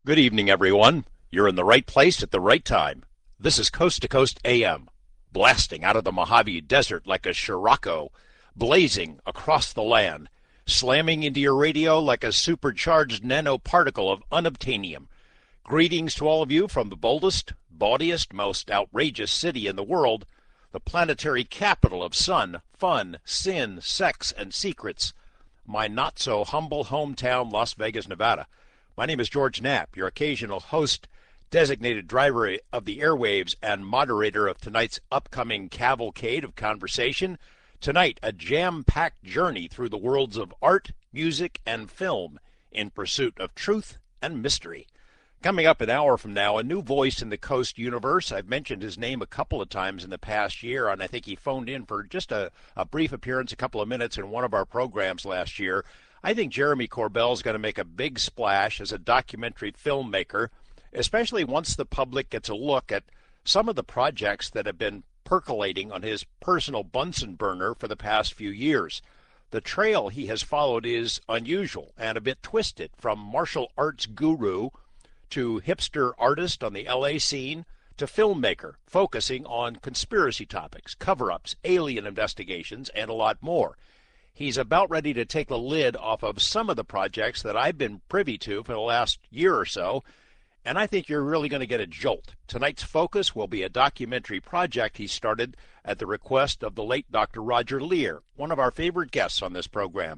Good evening, everyone. You're in the right place at the right time. This is Coast to Coast AM, blasting out of the Mojave Desert like a Scirocco, blazing across the land, slamming into your radio like a supercharged nanoparticle of unobtainium. Greetings to all of you from the boldest, bawdiest, most outrageous city in the world, the planetary capital of sun, fun, sin, sex, and secrets, my not-so-humble hometown, Las Vegas, Nevada. My name is George Knapp, your occasional host, designated driver of the airwaves, and moderator of tonight's upcoming cavalcade of conversation. Tonight, a jam-packed journey through the worlds of art, music, and film in pursuit of truth and mystery. Coming up an hour from now, a new voice in the Coast universe. I've mentioned his name a couple of times in the past year, and I think he phoned in for just a brief appearance, a couple of minutes in one of our programs last year. I think Jeremy Corbell is going to make a big splash as a documentary filmmaker, especially once the public gets a look at some of the projects that have been percolating on his personal Bunsen burner for the past few years. The trail he has followed is unusual and a bit twisted, from martial arts guru to hipster artist on the LA scene to filmmaker focusing on conspiracy topics, cover-ups, alien investigations, and a lot more. He's about ready to take the lid off of some of the projects that I've been privy to for the last year or so, and I think you're really going to get a jolt. Tonight's focus will be a documentary project he started at the request of the late Dr. Roger Leir, one of our favorite guests on this program.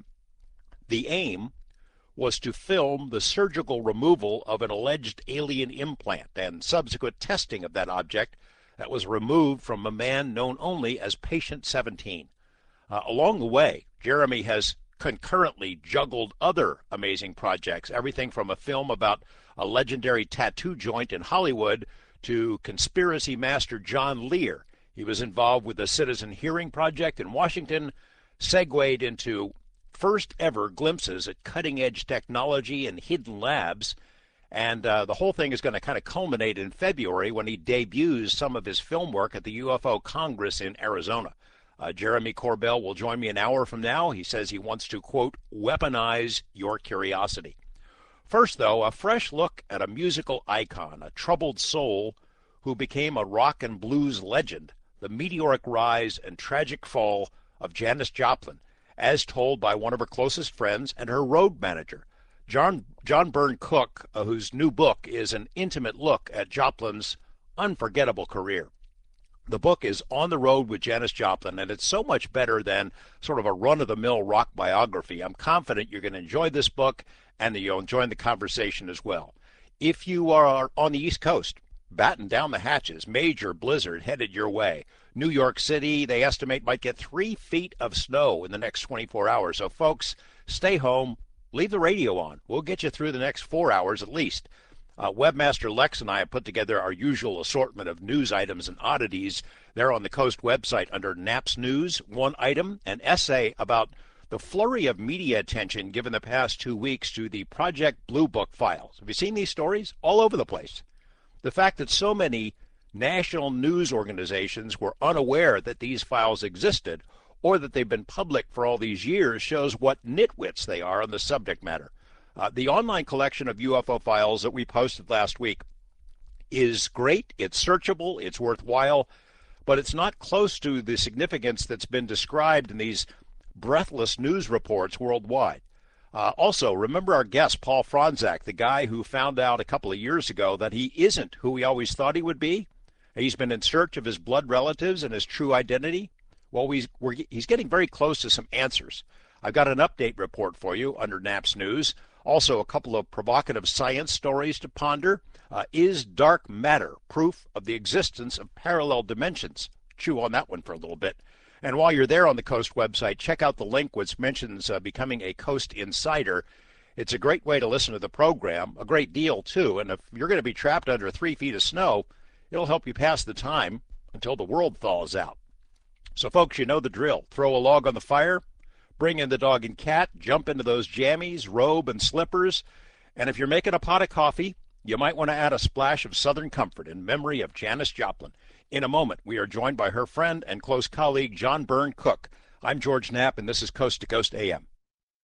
The aim was to film the surgical removal of an alleged alien implant and subsequent testing of that object that was removed from a man known only as Patient 17. Along the way, Jeremy has concurrently juggled other amazing projects, everything from a film about a legendary tattoo joint in Hollywood to conspiracy master John Lear. He was involved with the Citizen Hearing Project in Washington, segued into first ever glimpses at cutting edge technology and hidden labs. And the whole thing is going to kind of culminate in February when he debuts some of his film work at the UFO Congress in Arizona. Jeremy Corbell will join me an hour from now. He says he wants to, quote, weaponize your curiosity. First, though, a fresh look at a musical icon, a troubled soul who became a rock and blues legend, the meteoric rise and tragic fall of Janis Joplin, as told by one of her closest friends and her road manager, John Byrne Cook, whose new book is an intimate look at Joplin's unforgettable career. The book is On the Road with Janis Joplin, and it's so much better than sort of a run-of-the-mill rock biography. I'm confident you're going to enjoy this book and that you'll enjoy the conversation as well. If you are on the East Coast, batten down the hatches. Major blizzard headed your way. New York City, they estimate, might get 3 feet of snow in the next 24 hours. So, folks, stay home. Leave the radio on. We'll get you through the next 4 hours at least. Webmaster Lex and I have put together our usual assortment of news items and oddities. They're on the Coast website under Knapp's News. One item, an essay about the flurry of media attention given the past 2 weeks to the Project Blue Book files. Have you seen these stories? All over the place. The fact that so many national news organizations were unaware that these files existed or that they've been public for all these years shows what nitwits they are on the subject matter. The online collection of UFO files that we posted last week is great. It's searchable. It's worthwhile. But it's not close to the significance that's been described in these breathless news reports worldwide. Also, remember our guest, Paul Fronczak, the guy who found out a couple of years ago that he isn't who he always thought he would be? He's been in search of his blood relatives and his true identity. Well, he's getting very close to some answers. I've got an update report for you under Knapp's News. Also, a couple of provocative science stories to ponder. Is dark matter proof of the existence of parallel dimensions? Chew on that one for a little bit. And while you're there on the Coast website, check out the link which mentions becoming a Coast Insider. It's a great way to listen to the program, a great deal too. And if you're going to be trapped under 3 feet of snow, it'll help you pass the time until the world thaws out. So folks, you know the drill. Throw a log on the fire, bring in the dog and cat, jump into those jammies, robe and slippers, and if you're making a pot of coffee, you might want to add a splash of Southern comfort in memory of Janis Joplin. In a moment, we are joined by her friend and close colleague, John Byrne Cook. I'm George Knapp, and this is Coast to Coast AM.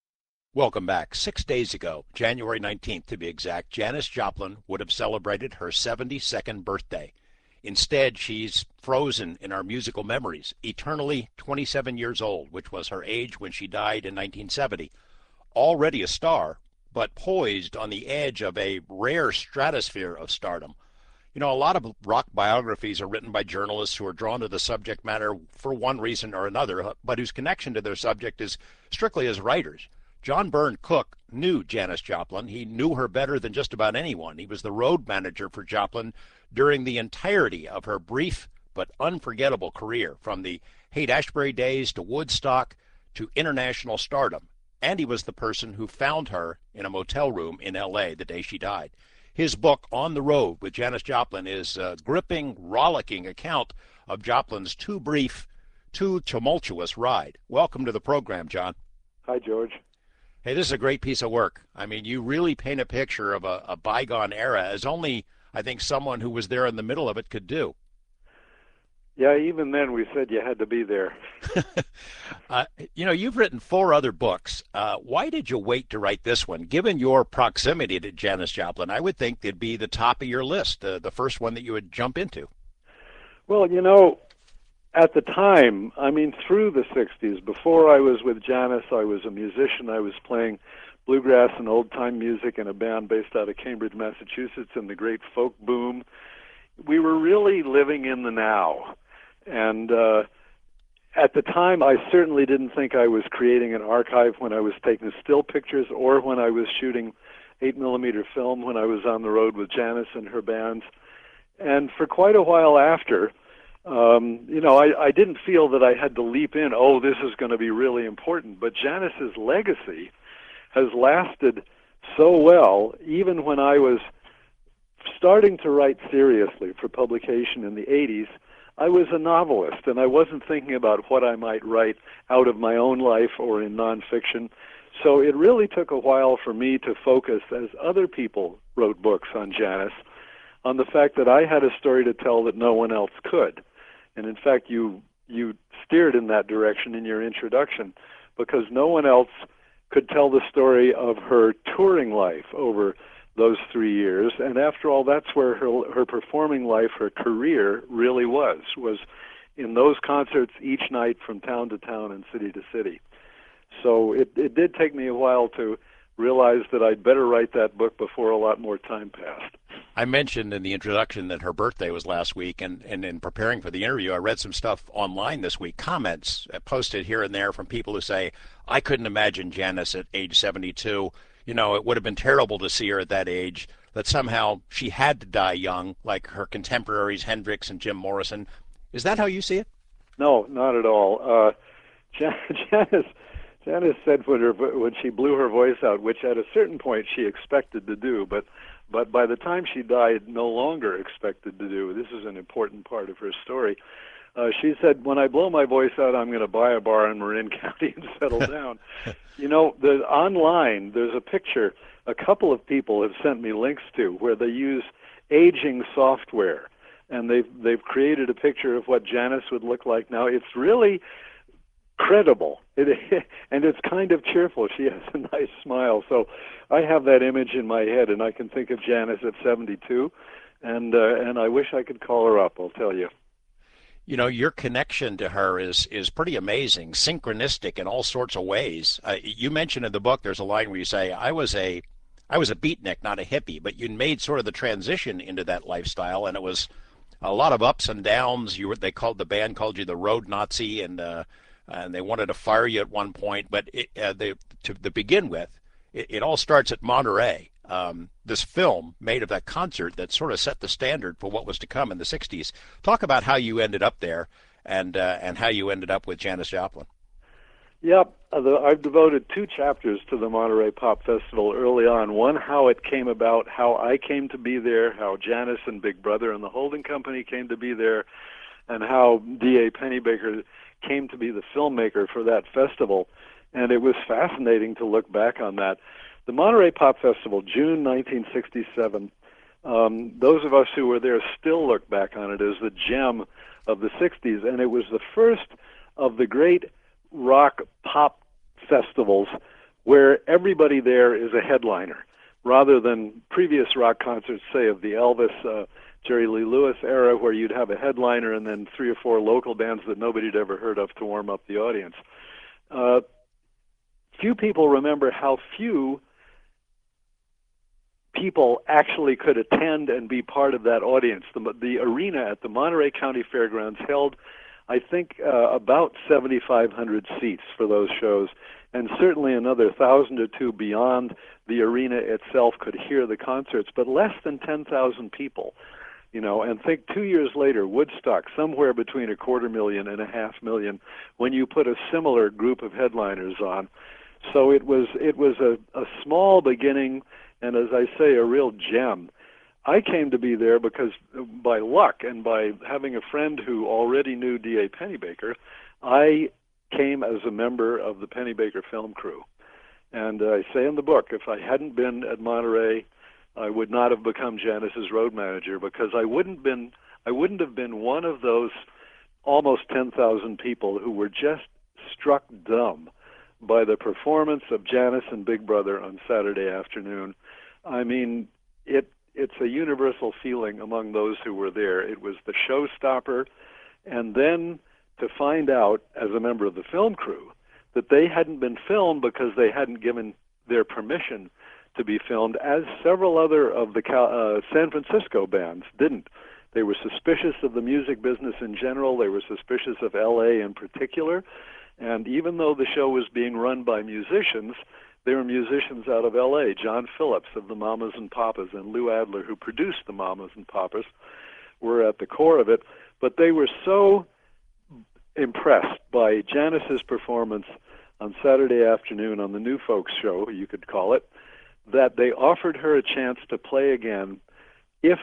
Welcome back. 6 days ago, January 19th to be exact, Janis Joplin would have celebrated her 72nd birthday. Instead, she's frozen in our musical memories, eternally 27 years old, which was her age when she died in 1970. Already a star, but poised on the edge of a rare stratosphere of stardom. You know, a lot of rock biographies are written by journalists who are drawn to the subject matter for one reason or another, but whose connection to their subject is strictly as writers. John Byrne Cook knew Janis Joplin. He knew her better than just about anyone. He was the road manager for Joplin during the entirety of her brief but unforgettable career, from the Haight-Ashbury days to Woodstock to international stardom. And he was the person who found her in a motel room in L.A. the day she died. His book, On the Road with Janis Joplin, is a gripping, rollicking account of Joplin's too brief, too tumultuous ride. Welcome to the program, John. Hi, George. Hey, this is a great piece of work. I mean, you really paint a picture of a bygone era as only, I think, someone who was there in the middle of it could do. Yeah, even then we said you had to be there. You know, you've written four other books. Why did you wait to write this one? Given your proximity to Janis Joplin, I would think it'd be the top of your list, the first one that you would jump into. Well, you know, at the time, I mean, through the 60s, before I was with Janis, I was a musician. I was playing bluegrass and old-time music in a band based out of Cambridge, Massachusetts, in the great folk boom. We were really living in the now. And at the time, I certainly didn't think I was creating an archive when I was taking still pictures or when I was shooting 8mm film when I was on the road with Janis and her bands. And for quite a while after, you know, I didn't feel that I had to leap in, oh, this is going to be really important. But Janis's legacy has lasted so well, even when I was starting to write seriously for publication in the 80s. I was a novelist, and I wasn't thinking about what I might write out of my own life or in nonfiction. So it really took a while for me to focus, as other people wrote books on Janis, on the fact that I had a story to tell that no one else could. And in fact, you steered in that direction in your introduction, because no one else could tell the story of her touring life over those 3 years. And after all, that's where her performing life, her career really was in those concerts each night from town to town and city to city. So it did take me a while to realize that I'd better write that book before a lot more time passed. I mentioned in the introduction that her birthday was last week, and in preparing for the interview, I read some stuff online this week, comments posted here and there from people who say, I couldn't imagine Janis at age 72. You know, it would have been terrible to see her at that age, that somehow she had to die young, like her contemporaries Hendrix and Jim Morrison. Is that how you see it? No, not at all. Janis said when she blew her voice out, which at a certain point she expected to do, but by the time she died, no longer expected to do. This is an important part of her story. She said, when I blow my voice out, I'm going to buy a bar in Marin County and settle down. You know, online, there's a picture a couple of people have sent me links to where they use aging software, and they've created a picture of what Janis would look like now. It's really credible, and it's kind of cheerful. She has a nice smile. So I have that image in my head, and I can think of Janis at 72, and I wish I could call her up, I'll tell you. You know, your connection to her is pretty amazing, synchronistic in all sorts of ways. You mentioned in the book, there's a line where you say, I was a beatnik, not a hippie, but you made sort of the transition into that lifestyle, and it was a lot of ups and downs. The band called you the Road Nazi, and they wanted to fire you at one point. But to begin with, it all starts at Monterey. This film made of that concert that sort of set the standard for what was to come in the 60s. Talk about how you ended up there and how you ended up with Janis Joplin. Yep. I've devoted 2 chapters to the Monterey Pop Festival early on. One, how it came about, how I came to be there, how Janis and Big Brother and the holding company came to be there, and how D.A. Pennebaker came to be the filmmaker for that festival. And it was fascinating to look back on that. The Monterey Pop Festival, June 1967, those of us who were there still look back on it as the gem of the 60s, and it was the first of the great rock pop festivals where everybody there is a headliner, rather than previous rock concerts, say of the Elvis, Jerry Lee Lewis era, where you'd have a headliner and then 3 or 4 local bands that nobody'd ever heard of to warm up the audience. Few people remember how few people actually could attend and be part of that audience. The arena at the Monterey County Fairgrounds held, I think, about 7,500 seats for those shows, and certainly another 1,000 or two beyond the arena itself could hear the concerts, but less than 10,000 people. And think 2 years later, Woodstock, somewhere between 250,000 and 500,000, when you put a similar group of headliners on. So it was a small beginning, and as I say, a real gem. I came to be there because, by luck and by having a friend who already knew D.A. Pennebaker, I came as a member of the Pennebaker film crew. And I say in the book, if I hadn't been at Monterey, I would not have become Janis's road manager, because I wouldn't have been one of those almost 10,000 people who were just struck dumb by the performance of Janis and Big Brother on Saturday afternoon. I mean, it's a universal feeling among those who were there. It was the showstopper, and then to find out as a member of the film crew that they hadn't been filmed because they hadn't given their permission to be filmed, as several other of the San Francisco bands didn't. They were suspicious of the music business in general. They were suspicious of L.A. in particular. And even though the show was being run by musicians, they were musicians out of L.A. John Phillips of the Mamas and Papas and Lou Adler, who produced the Mamas and Papas, were at the core of it. But they were so impressed by Janis's performance on Saturday afternoon on the New Folks show, you could call it, that they offered her a chance to play again if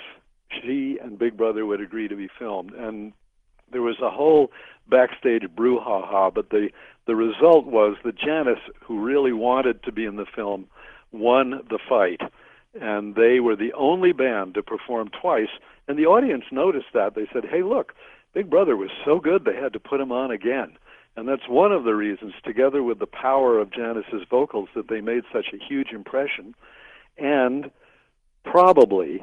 she and Big Brother would agree to be filmed. And there was a whole backstage brouhaha, but the result was that Janis, who really wanted to be in the film, won the fight. And they were the only band to perform twice. And the audience noticed that. They said, hey, look, Big Brother was so good they had to put him on again. And that's one of the reasons, together with the power of Janis's vocals, that they made such a huge impression, and probably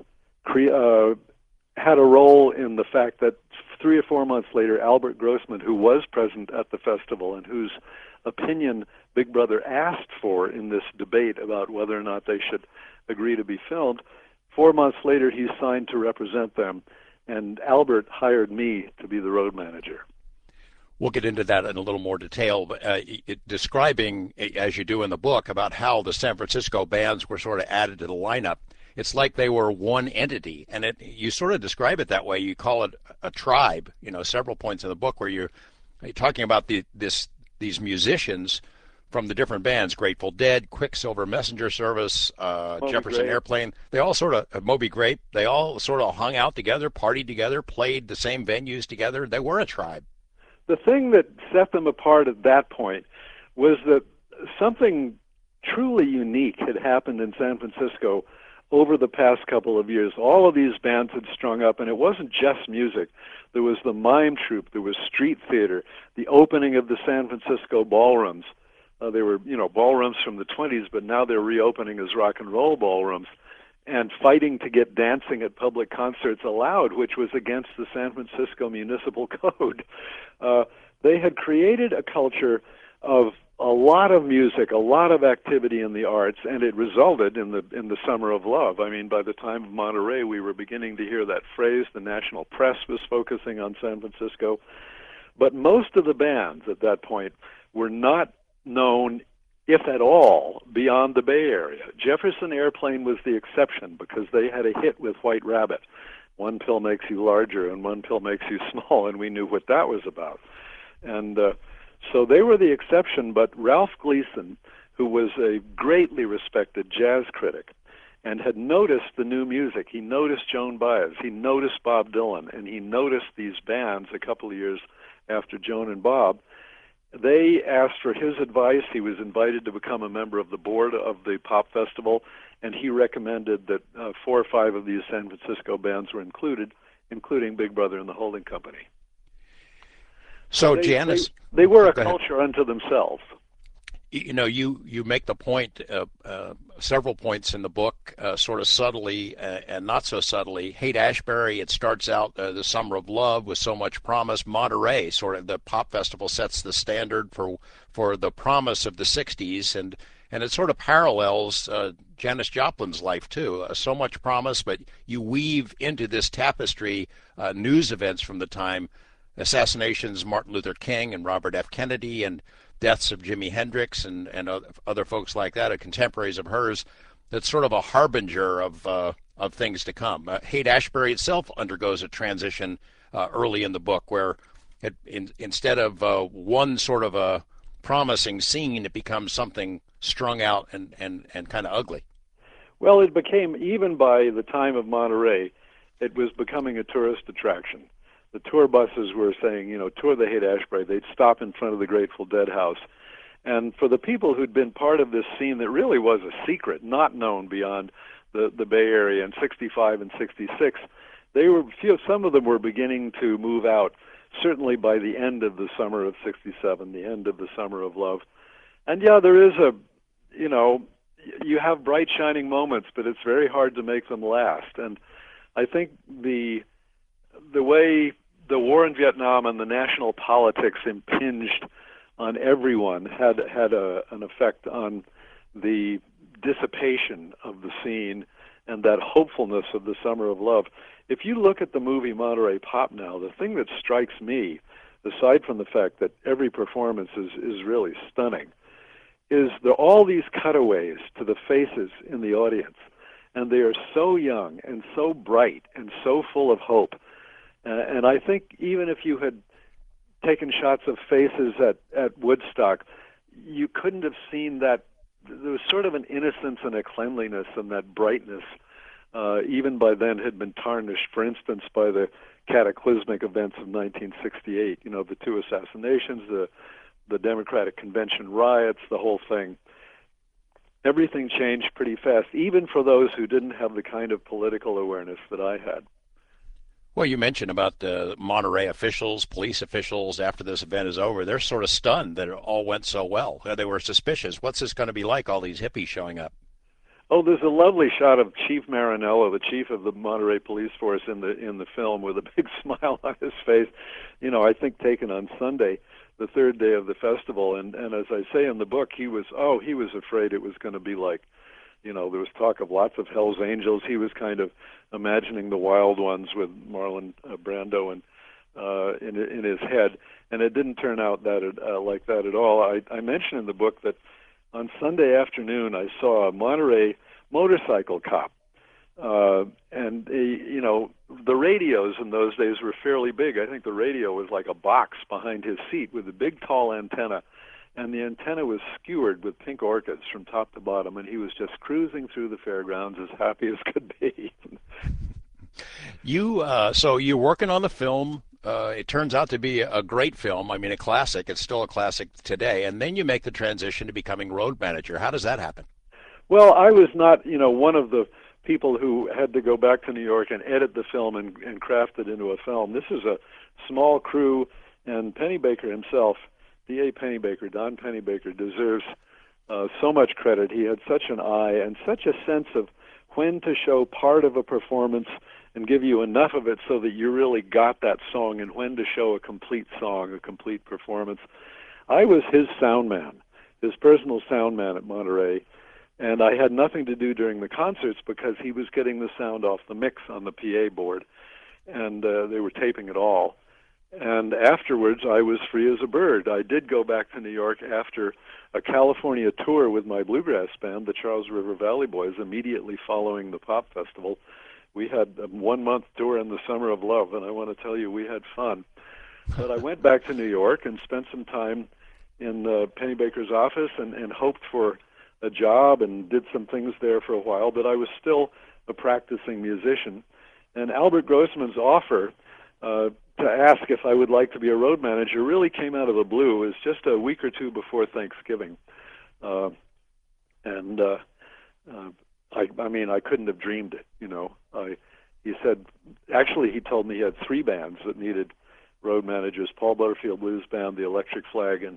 had a role in the fact that 3 or 4 months later, Albert Grossman, who was present at the festival and whose opinion Big Brother asked for in this debate about whether or not they should agree to be filmed, 4 months later he signed to represent them, and Albert hired me to be the road manager. We'll get into that in a little more detail, but describing, as you do in the book, about how the San Francisco bands were sort of added to the lineup. It's like they were one entity, and you sort of describe it that way. You call it a tribe, several points in the book where you're talking about these musicians from the different bands, Grateful Dead, Quicksilver Messenger Service, Jefferson Grape. Airplane. They all sort of, Moby Grape, they all sort of hung out together, partied together, played the same venues together. They were a tribe. The thing that set them apart at that point was that something truly unique had happened in San Francisco over the past couple of years. All of these bands had strung up, and it wasn't just music. There was the mime troupe, there was street theater, the opening of the San Francisco ballrooms. They were, ballrooms from the 20s, but now they're reopening as rock and roll ballrooms, and fighting to get dancing at public concerts allowed, which was against the San Francisco Municipal Code. They had created a culture of a lot of music, a lot of activity in the arts, and it resulted in the Summer of Love. I mean, by the time of Monterey, we were beginning to hear that phrase. The national press was focusing on San Francisco. But most of the bands at that point were not known, if at all, beyond the Bay Area. Jefferson Airplane was the exception because they had a hit with White Rabbit. One pill makes you larger and one pill makes you small, and we knew what that was about. And so they were the exception, but Ralph Gleason, who was a greatly respected jazz critic and had noticed the new music, he noticed Joan Baez, he noticed Bob Dylan, and he noticed these bands a couple of years after Joan and Bob. They asked for his advice. He was invited to become a member of the board of the Pop Festival, and he recommended that 4 or 5 of these San Francisco bands were included, including Big Brother and the Holding Company. So Janis... They were a culture unto themselves. You make the point, several points in the book, sort of subtly and not so subtly. Haight-Ashbury, it starts out the Summer of Love with so much promise. Monterey, sort of the pop festival, sets the standard for the promise of the '60s, and it sort of parallels Janis Joplin's life too. So much promise, but you weave into this tapestry news events from the time, assassinations, Martin Luther King and Robert F. Kennedy, and deaths of Jimi Hendrix and other folks like that, contemporaries of hers. That's sort of a harbinger of things to come. Haight-Ashbury itself undergoes a transition early in the book, where instead of one sort of a promising scene, it becomes something strung out and kind of ugly. Well, it became, even by the time of Monterey, it was becoming a tourist attraction. The tour buses were saying, tour the Haight-Ashbury. They'd stop in front of the Grateful Dead house. And for the people who'd been part of this scene that really was a secret, not known beyond the Bay Area in '65 and '66, some of them were beginning to move out, certainly by the end of the summer of '67, the end of the Summer of Love. And yeah, there is you have bright shining moments, but it's very hard to make them last. And I think the way the war in Vietnam and the national politics impinged on everyone had an effect on the dissipation of the scene and that hopefulness of the Summer of Love. If you look at the movie Monterey Pop now, the thing that strikes me, aside from the fact that every performance is really stunning, is all these cutaways to the faces in the audience. And they are so young and so bright and so full of hope. And I think even if you had taken shots of faces at Woodstock, you couldn't have seen that. There was sort of an innocence and a cleanliness, and that brightness, even by then, had been tarnished, for instance, by the cataclysmic events of 1968, the two assassinations, the Democratic Convention riots, the whole thing. Everything changed pretty fast, even for those who didn't have the kind of political awareness that I had. Well, you mentioned about the Monterey officials, police officials, after this event is over, they're sort of stunned that it all went so well. They were suspicious. What's this going to be like, all these hippies showing up? Oh, there's a lovely shot of Chief Marinello, the chief of the Monterey Police Force, in the film, with a big smile on his face. I think taken on Sunday, the third day of the festival. And as I say in the book, he was afraid it was going to be like, there was talk of lots of Hell's Angels. He was kind of imagining the Wild Ones with Marlon Brando in his head, and it didn't turn out like that at all. I mention in the book that on Sunday afternoon I saw a Monterey motorcycle cop, and the radios in those days were fairly big. I think the radio was like a box behind his seat with a big tall antenna. And the antenna was skewered with pink orchids from top to bottom, and he was just cruising through the fairgrounds as happy as could be. So you're working on the film. It turns out to be a great film. I mean, a classic. It's still a classic today. And then you make the transition to becoming road manager. How does that happen? Well, I was not, one of the people who had to go back to New York and edit the film and craft it into a film. This is a small crew, and Pennebaker himself, D.A. Pennebaker, Don Pennebaker, deserves so much credit. He had such an eye and such a sense of when to show part of a performance and give you enough of it so that you really got that song, and when to show a complete song, a complete performance. I was his sound man, his personal sound man at Monterey, and I had nothing to do during the concerts because he was getting the sound off the mix on the PA board, and they were taping it all. And afterwards, I was free as a bird. I did go back to New York after a California tour with my bluegrass band, the Charles River Valley Boys, immediately following the Pop Festival. We had a 1-month tour in the Summer of Love, and I want to tell you, we had fun. But I went back to New York and spent some time in Pennebaker's office and hoped for a job and did some things there for a while, but I was still a practicing musician. And Albert Grossman's offer to ask if I would like to be a road manager really came out of the blue. It was just a week or two before Thanksgiving. I couldn't have dreamed it, He said, actually he told me he had 3 bands that needed road managers: Paul Butterfield Blues Band, the Electric Flag, and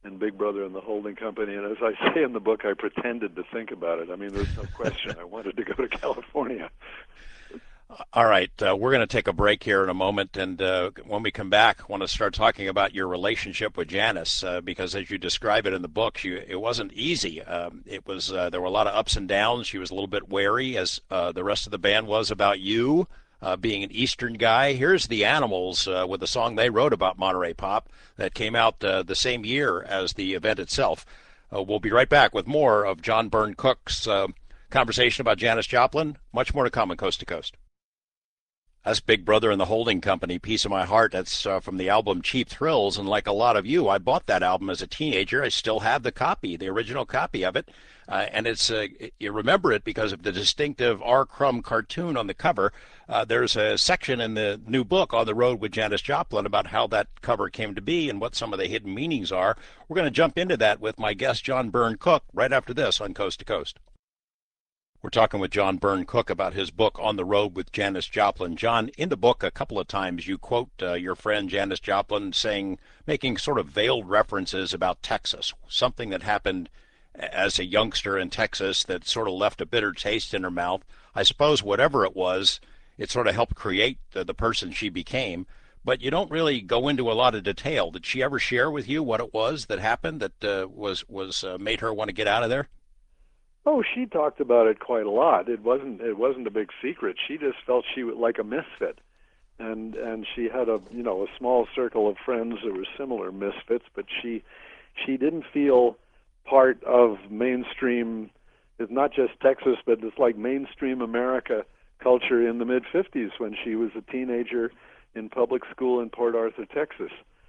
and Big Brother and the Holding Company. And as I say in the book, I pretended to think about it. I mean, there's no question I wanted to go to California. All right, we're going to take a break here in a moment, and when we come back, I want to start talking about your relationship with Janis, because as you describe it in the book, it wasn't easy. It was there were a lot of ups and downs. She was a little bit wary, as the rest of the band was, about you. Being an Eastern guy. Here's the Animals with a song they wrote about Monterey Pop that came out the same year as the event itself. We'll be right back with more of John Byrne Cook's conversation about Janis Joplin. Much more to come on Coast to Coast. That's Big Brother and the Holding Company, Piece of My Heart. That's from the album Cheap Thrills. And like a lot of you, I bought that album as a teenager. I still have the copy, the original copy of it. And it's you remember it because of the distinctive R. Crumb cartoon on the cover. There's a section in the new book, On the Road with Janis Joplin, about how that cover came to be and what some of the hidden meanings are. We're going to jump into that with my guest, John Byrne Cook, right after this on Coast to Coast. We're talking with John Byrne Cook about his book, On the Road with Janis Joplin. John, in the book, a couple of times you quote your friend Janis Joplin making sort of veiled references about Texas, something that happened as a youngster in Texas that sort of left a bitter taste in her mouth. I suppose whatever it was, it sort of helped create the person she became. But you don't really go into a lot of detail. Did she ever share with you what it was that happened that was made her want to get out of there? Oh, she talked about it quite a lot. It wasn't a big secret. She just felt she was like a misfit, and she had a small circle of friends that were similar misfits, but she didn't feel part of mainstream. It's not just Texas, but it's like mainstream America culture in the mid '50s when she was a teenager in public school in Port Arthur, Texas.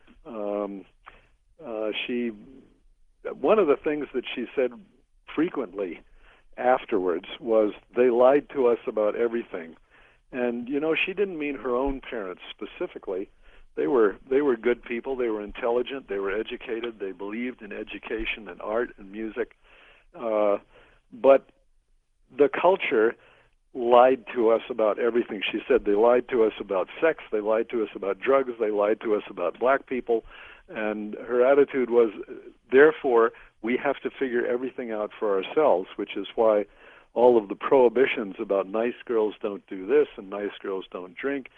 She one of the things that she said frequently afterwards was, they lied to us about everything. And she didn't mean her own parents specifically. They were good people. They were intelligent. They were educated. They believed in education and art and music. But the culture lied to us about everything. She said they lied to us about sex. They lied to us about drugs. They lied to us about black people. And her attitude was, therefore, we have to figure everything out for ourselves, which is why all of the prohibitions about nice girls don't do this and nice girls don't drink,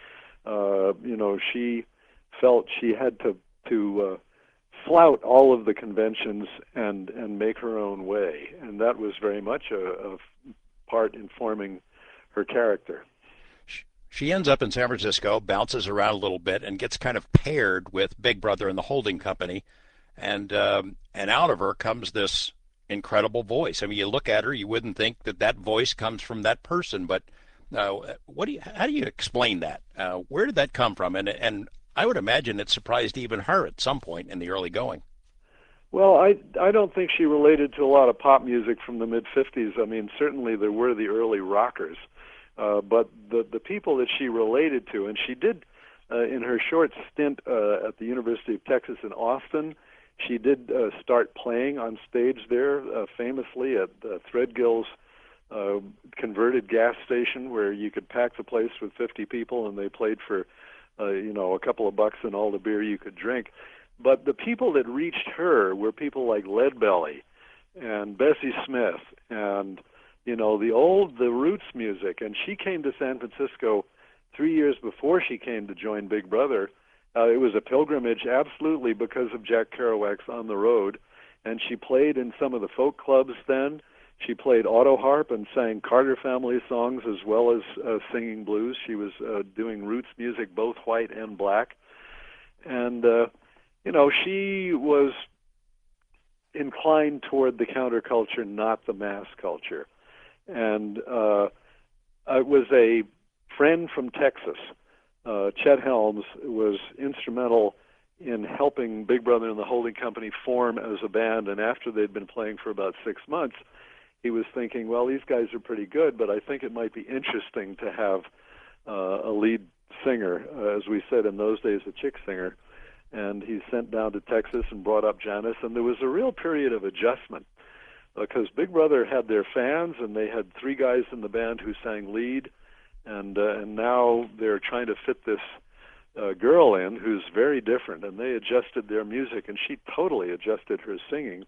she felt she had to flout all of the conventions and make her own way. And that was very much a part in forming her character. She ends up in San Francisco, bounces around a little bit, and gets kind of paired with Big Brother and the Holding Company. And out of her comes this incredible voice. I mean, you look at her, you wouldn't think that voice comes from that person. But how do you explain that? Where did that come from? And I would imagine it surprised even her at some point in the early going. Well, I don't think she related to a lot of pop music from the mid-'50s. I mean, certainly there were the early rockers. But the people that she related to, and she did in her short stint at the University of Texas in Austin, she did start playing on stage there, famously at Threadgill's converted gas station, where you could pack the place with 50 people, and they played for a couple of bucks and all the beer you could drink. But the people that reached her were people like Leadbelly and Bessie Smith and the roots music. And she came to San Francisco 3 years before she came to join Big Brother. It was a pilgrimage, absolutely, because of Jack Kerouac's On the Road. And she played in some of the folk clubs then. She played auto harp and sang Carter Family songs as well as singing blues. She was doing roots music, both white and black. And, she was inclined toward the counterculture, not the mass culture. And it was a friend from Texas, Chet Helms, was instrumental in helping Big Brother and the Holding Company form as a band. And after they'd been playing for about 6 months, he was thinking, well, these guys are pretty good, but I think it might be interesting to have a lead singer, as we said in those days, a chick singer. And he sent down to Texas and brought up Janis, and there was a real period of adjustment because Big Brother had their fans, and they had 3 guys in the band who sang lead, and now they're trying to fit this girl in who's very different, and they adjusted their music, and she totally adjusted her singing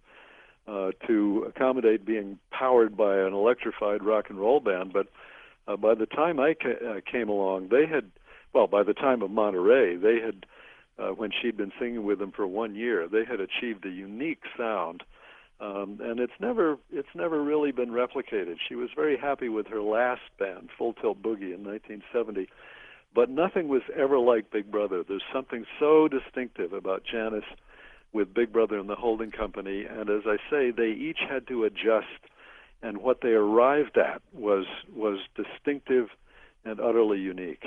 to accommodate being powered by an electrified rock and roll band. But by the time I came along, they had, well, by the time of Monterey, they had, when she'd been singing with them for 1 year, they had achieved a unique sound, and it's never really been replicated. She was very happy with her last band, Full Tilt Boogie, in 1970, but nothing was ever like Big Brother. There's something so distinctive about Janis with Big Brother and the holding company, and as I say, they each had to adjust, and what they arrived at was distinctive and utterly unique.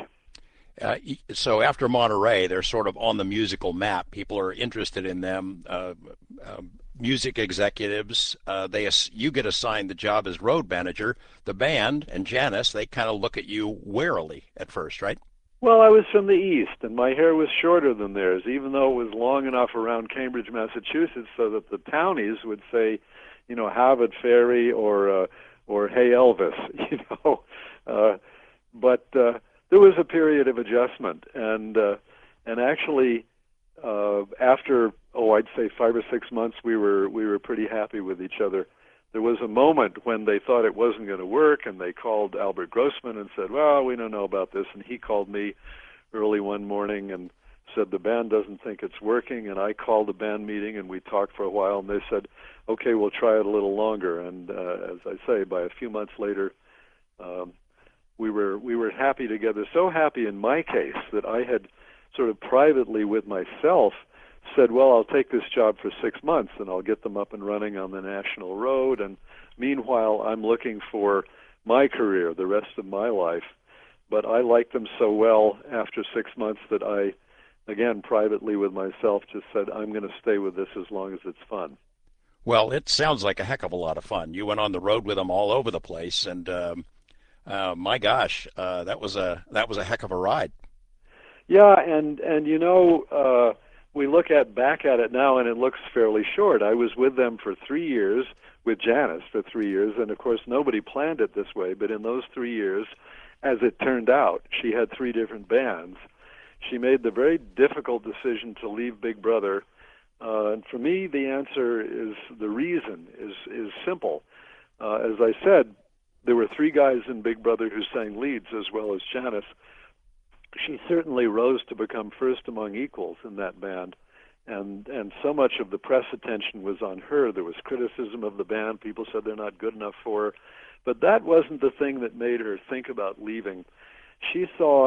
So after Monterey, they're sort of on the musical map. People are interested in them. Music executives, you get assigned the job as road manager. The band and Janis, they kind of look at you warily at first, right? Well, I was from the East, and my hair was shorter than theirs, even though it was long enough around Cambridge, Massachusetts, so that the townies would say, you know, Harvard Ferry or Hey Elvis, you know. But there was a period of adjustment, and actually, after I'd say 5 or 6 months, we were pretty happy with each other. There was a moment when they thought it wasn't going to work, and they called Albert Grossman and said, well, we don't know about this. And he called me early one morning and said, the band doesn't think it's working. And I called a band meeting, and we talked for a while, and they said, okay, we'll try it a little longer. And as I say, by a few months later, we were happy together. So happy in my case that I had sort of privately with myself said, well, I'll take this job for 6 months and I'll get them up and running on the national road. And meanwhile, I'm looking for my career, the rest of my life. But I liked them so well after 6 months that I, again, privately with myself, just said, I'm going to stay with this as long as it's fun. Well, it sounds like a heck of a lot of fun. You went on the road with them all over the place, and my gosh, that was a heck of a ride. Yeah, and you know, we look back at it now, and it looks fairly short. I was with them for 3 years, with Janis for 3 years, and of course nobody planned it this way, but in those 3 years, as it turned out, she had 3 different bands. She made the very difficult decision to leave Big Brother, and for me the answer is, the reason is simple. As I said, there were 3 guys in Big Brother who sang leads as well as Janis. She certainly rose to become first among equals in that band, and so much of the press attention was on her. There was criticism of the band. People said they're not good enough for her, but that wasn't the thing that made her think about leaving. She saw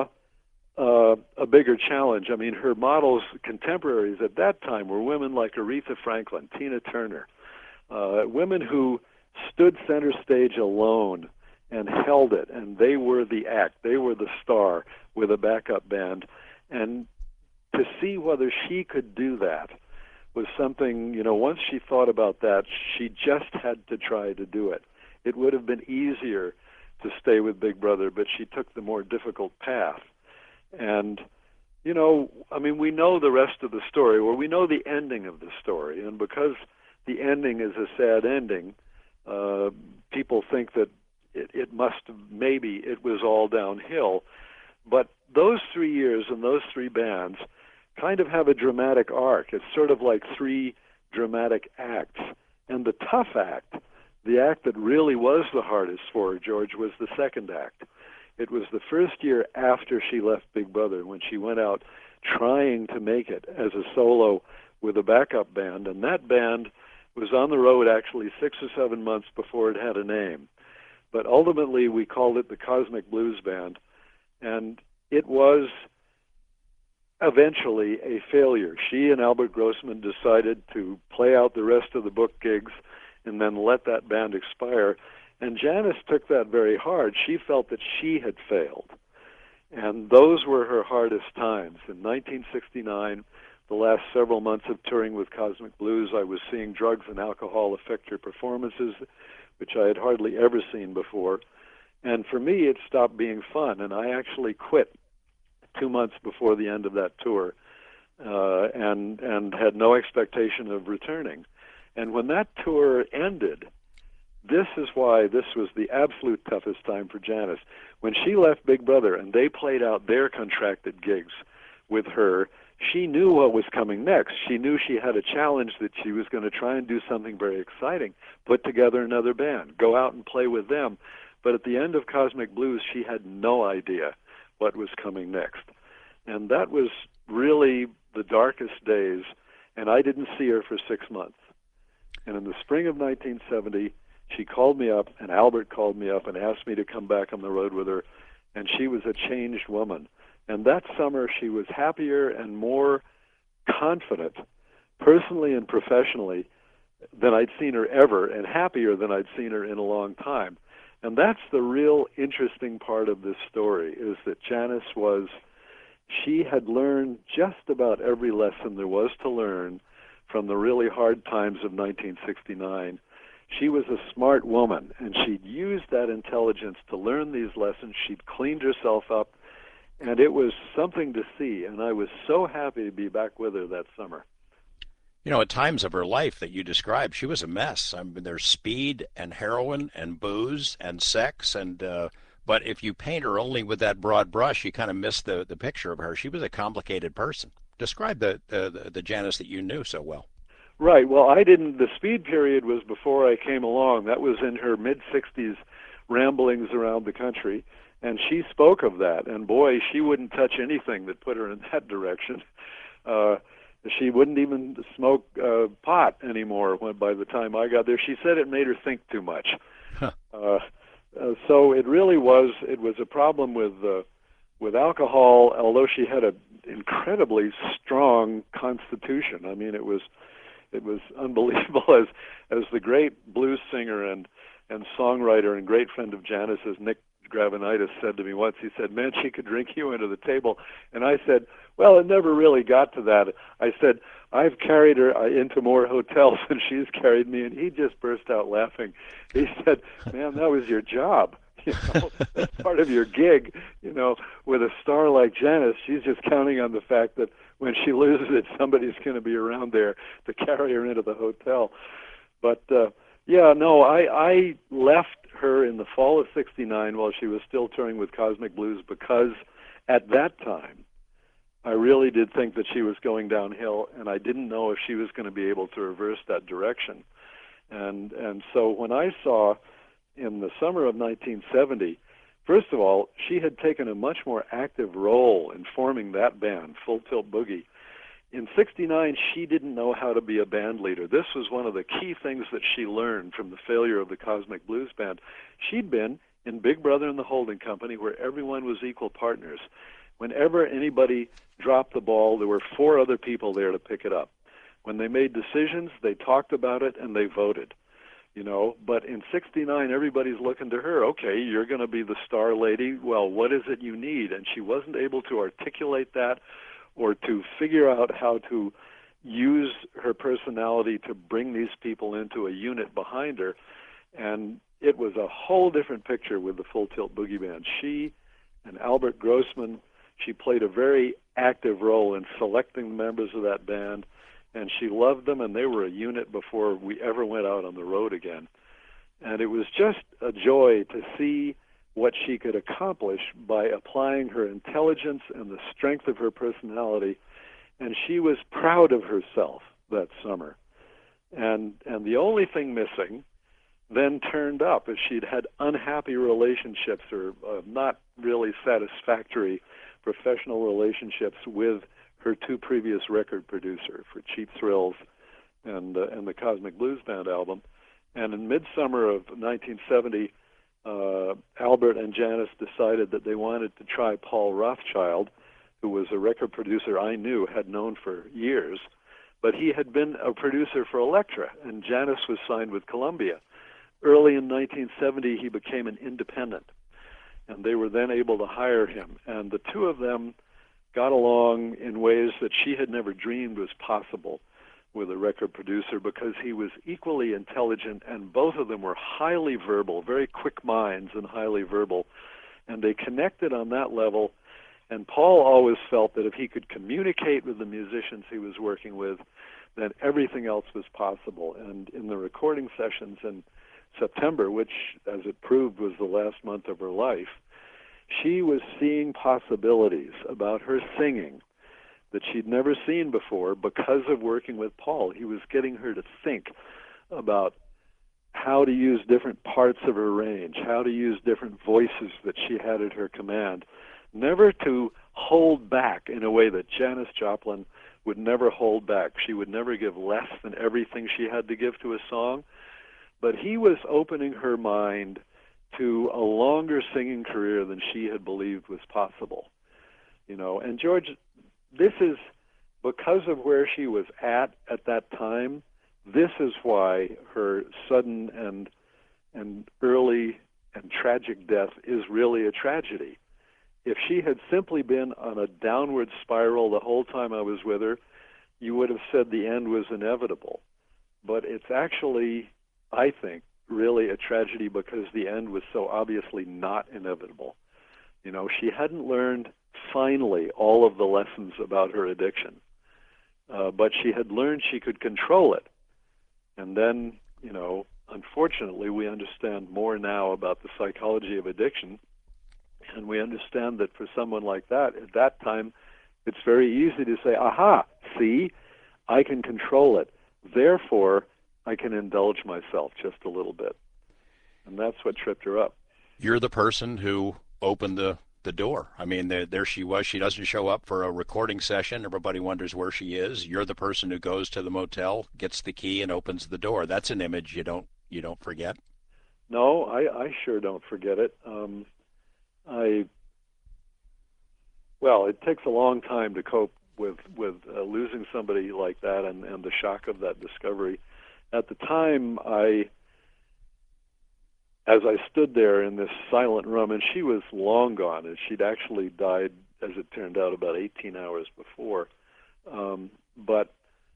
a bigger challenge. I mean, her models, contemporaries at that time, were women like Aretha Franklin, Tina Turner, women who stood center stage alone and held it, and they were the act. They were the star with a backup band. And to see whether she could do that was something, you know, once she thought about that, she just had to try to do it. It would have been easier to stay with Big Brother, but she took the more difficult path. And, you know, I mean, we know the rest of the story, or we know the ending of the story, and because the ending is a sad ending, people think that it must have, maybe it was all downhill. But those 3 years and those 3 bands kind of have a dramatic arc. It's sort of like 3 dramatic acts. And the tough act, the act that really was the hardest for her, George, was the second act. It was the first year after she left Big Brother, when she went out trying to make it as a solo with a backup band. And that band was on the road actually 6 or 7 months before it had a name. But ultimately, we called it the Cosmic Blues Band, and it was eventually a failure. She and Albert Grossman decided to play out the rest of the book gigs and then let that band expire, and Janis took that very hard. She felt that she had failed, and those were her hardest times. In 1969, the last several months of touring with Cosmic Blues, I was seeing drugs and alcohol affect her performances, which I had hardly ever seen before. And for me, it stopped being fun, and I actually quit 2 months before the end of that tour, and had no expectation of returning. And when that tour ended, this is why this was the absolute toughest time for Janis. When she left Big Brother and they played out their contracted gigs with her, she knew what was coming next. She knew she had a challenge, that she was going to try and do something very exciting, put together another band, go out and play with them. But at the end of Cosmic Blues, she had no idea what was coming next. And that was really the darkest days, and I didn't see her for 6 months. And in the spring of 1970, she called me up, and Albert called me up and asked me to come back on the road with her, and she was a changed woman. And that summer, she was happier and more confident, personally and professionally, than I'd seen her ever, and happier than I'd seen her in a long time. And that's the real interesting part of this story, is that Janis she had learned just about every lesson there was to learn from the really hard times of 1969. She was a smart woman, and she'd used that intelligence to learn these lessons. She'd cleaned herself up, and it was something to see, and I was so happy to be back with her that summer. You know, at times of her life that you described, she was a mess. I mean, there's speed and heroin and booze and sex, and but if you paint her only with that broad brush, you kind of miss the picture of her. She was a complicated person. Describe the Janis that you knew so well. Right. Well, I didn't. The speed period was before I came along. That was in her mid-60s ramblings around the country, and she spoke of that. And boy, she wouldn't touch anything that put her in that direction. She wouldn't even smoke pot anymore by the time I got there. She said it made her think too much. Huh. So it really was. It was a problem with alcohol. Although she had an incredibly strong constitution. I mean, it was unbelievable. As the great blues singer and songwriter and great friend of Janis's, Nick Gravenitis, said to me once, he said, "Man, she could drink you into the table." And I said, "Well, it never really got to that." I said, "I've carried her into more hotels than she's carried me." And he just burst out laughing. He said, "Man, that was your job. You know, that's part of your gig. You know, with a star like Janis, she's just counting on the fact that when she loses it, somebody's going to be around there to carry her into the hotel." But yeah, no, I left her in the fall of '69 while she was still touring with Cosmic Blues, because at that time I really did think that she was going downhill, and I didn't know if she was going to be able to reverse that direction. And so when I saw in the summer of 1970, first of all, she had taken a much more active role in forming that band, Full Tilt Boogie. In '69, she didn't know how to be a band leader. This was one of the key things that she learned from the failure of the Cosmic Blues Band. She'd been in Big Brother and the Holding Company, where everyone was equal partners. Whenever anybody dropped the ball, there were 4 other people there to pick it up. When they made decisions, they talked about it and they voted. You know, but in '69, everybody's looking to her. Okay, you're going to be the star lady. Well, what is it you need? And she wasn't able to articulate that, or to figure out how to use her personality to bring these people into a unit behind her. And it was a whole different picture with the Full Tilt Boogie Band. She and Albert Grossman, she played a very active role in selecting the members of that band, and she loved them, and they were a unit before we ever went out on the road again. And it was just a joy to see what she could accomplish by applying her intelligence and the strength of her personality. And she was proud of herself that summer. And the only thing missing then turned up, as she'd had unhappy relationships, or not really satisfactory professional relationships with her 2 previous record producer for Cheap Thrills and the Cosmic Blues Band album. And in midsummer of 1970, Albert and Janis decided that they wanted to try Paul Rothchild, who was a record producer I had known for years, but he had been a producer for Elektra, and Janis was signed with Columbia. Early in 1970, he became an independent, and they were then able to hire him. And the 2 of them got along in ways that she had never dreamed was possible with a record producer, because he was equally intelligent, and both of them were highly verbal, very quick minds and highly verbal, and they connected on that level. And Paul always felt that if he could communicate with the musicians he was working with, then everything else was possible. And in the recording sessions in September, which, as it proved, was the last month of her life, she was seeing possibilities about her singing that she'd never seen before because of working with Paul. He was getting her to think about how to use different parts of her range, how to use different voices that she had at her command, never to hold back in a way that Janis Joplin would never hold back. She would never give less than everything she had to give to a song. But he was opening her mind to a longer singing career than she had believed was possible. And George, this is because of where she was at that time. This is why her sudden and early and tragic death is really a tragedy. If she had simply been on a downward spiral the whole time I was with her, you would have said the end was inevitable. But it's actually, I think, really a tragedy because the end was so obviously not inevitable. She hadn't learned finally all of the lessons about her addiction, but she had learned she could control it. And then, unfortunately, we understand more now about the psychology of addiction. And we understand that for someone like that, at that time, it's very easy to say, aha, see, I can control it. Therefore, I can indulge myself just a little bit. And that's what tripped her up. You're the person who opened the door. I mean, there she was. She doesn't show up for a recording session. Everybody wonders where she is. You're the person who goes to the motel, gets the key, and opens the door. That's an image you don't forget. No, I sure don't forget it. Well, it takes a long time to cope with losing somebody like that and the shock of that discovery. At the time, as I stood there in this silent room, and she was long gone, and she'd actually died, as it turned out, about 18 hours before. But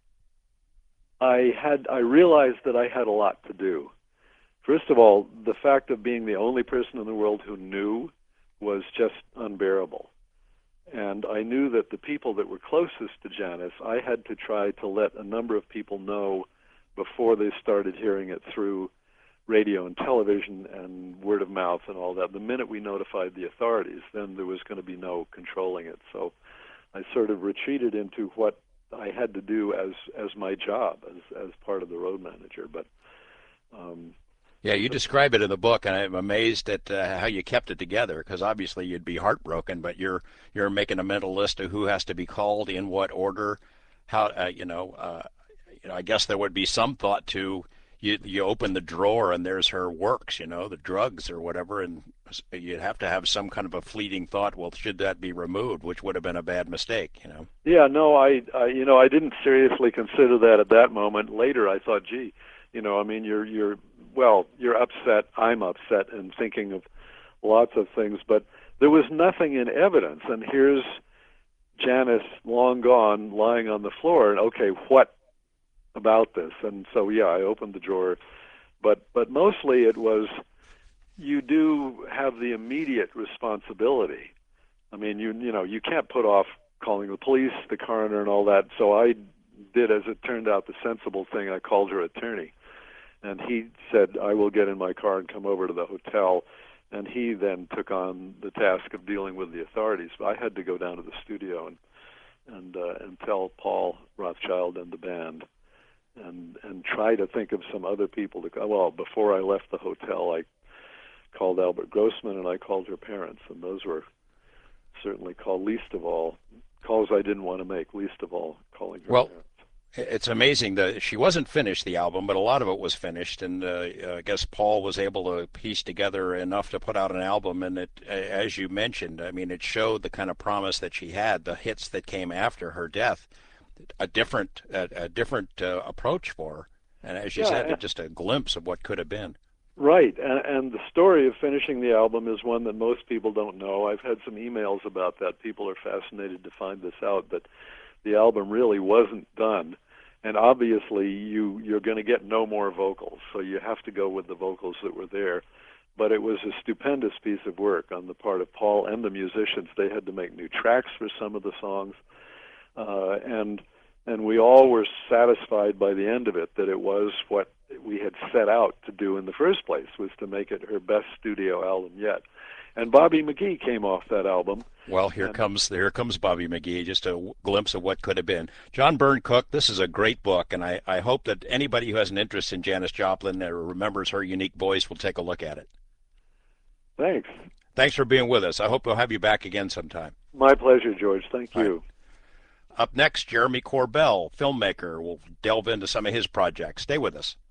I realized that I had a lot to do. First of all, the fact of being the only person in the world who knew was just unbearable. And I knew that the people that were closest to Janis, I had to try to let a number of people know before they started hearing it through radio and television and word of mouth and all that. The minute we notified the authorities, then there was going to be no controlling it. So I sort of retreated into what I had to do as my job, as part of the road manager. But yeah, you describe it in the book, and I'm amazed at how you kept it together. Because obviously you'd be heartbroken, but you're making a mental list of who has to be called in what order. How I guess there would be some thought to you open the drawer and there's her works, the drugs or whatever, and you'd have to have some kind of a fleeting thought. Well, should that be removed? Which would have been a bad mistake, Yeah, no, I didn't seriously consider that at that moment. Later, I thought, gee, you're upset, I'm upset, and thinking of lots of things, but there was nothing in evidence. And here's Janis, long gone, lying on the floor, and okay, what about this? And so, yeah, I opened the drawer, but mostly it was, you do have the immediate responsibility. I mean, you can't put off calling the police, the coroner, and all that. So I did, as it turned out, the sensible thing. I called her attorney. And he said, I will get in my car and come over to the hotel. And he then took on the task of dealing with the authorities. But I had to go down to the studio and tell Paul Rothchild and the band and try to think of some other people to go. Well, before I left the hotel, I called Albert Grossman and I called her parents. And those were certainly called, least of all, calls I didn't want to make, least of all calling her parents. It's amazing that she wasn't finished, the album, but a lot of it was finished, and I guess Paul was able to piece together enough to put out an album, and it, as you mentioned, I mean, it showed the kind of promise that she had, the hits that came after her death, a different approach for her, and as you said, just a glimpse of what could have been. Right, and the story of finishing the album is one that most people don't know. I've had some emails about that. People are fascinated to find this out, but the album really wasn't done, and obviously you're going to get no more vocals, so you have to go with the vocals that were there. But it was a stupendous piece of work on the part of Paul and the musicians. They had to make new tracks for some of the songs, and we all were satisfied by the end of it that it was what we had set out to do in the first place, was to make it her best studio album yet. And Bobby McGee came off that album. Well, here comes Bobby McGee, just a glimpse of what could have been. John Byrne Cook, this is a great book, and I hope that anybody who has an interest in Janis Joplin or remembers her unique voice will take a look at it. Thanks. Thanks for being with us. I hope we'll have you back again sometime. My pleasure, George. Thank you. Right. Up next, Jeremy Corbell, filmmaker. We'll delve into some of his projects. Stay with us.